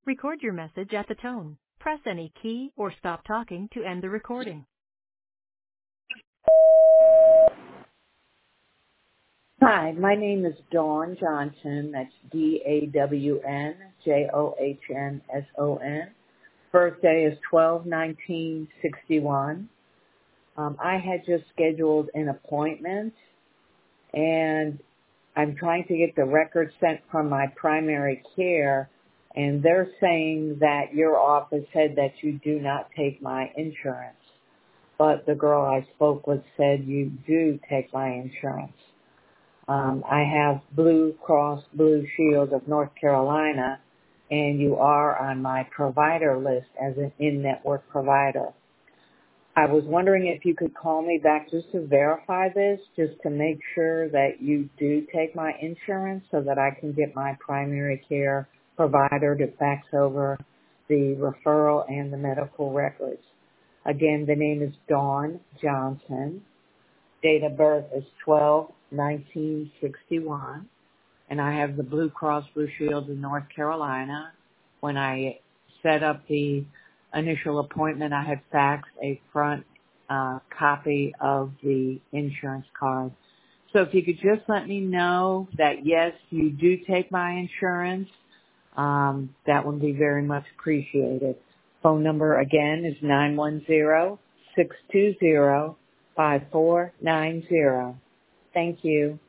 Record your message at the tone. Press any key or stop talking to end the recording. Hi, my name is Dawn Johnson. That's DAWN JOHNSON. Birthday is 12/19/61. I had just scheduled an appointment, and I'm trying to get the record sent from my primary care, and they're saying that your office said that you do not take my insurance. But the girl I spoke with said you do take my insurance. I have Blue Cross Blue Shield of North Carolina, and you are on my provider list as an in-network provider. I was wondering if you could call me back just to verify this, just to make sure that you do take my insurance so that I can get my primary care provider to fax over the referral and the medical records. Again, the name is Dawn Johnson. Date of birth is 12/19/61, and I have the Blue Cross Blue Shield in North Carolina. When I set up the initial appointment, I had faxed a front copy of the insurance card. So if you could just let me know that, yes, you do take my insurance, that would be very much appreciated. Phone number, again, is 910-620-5490. Thank you.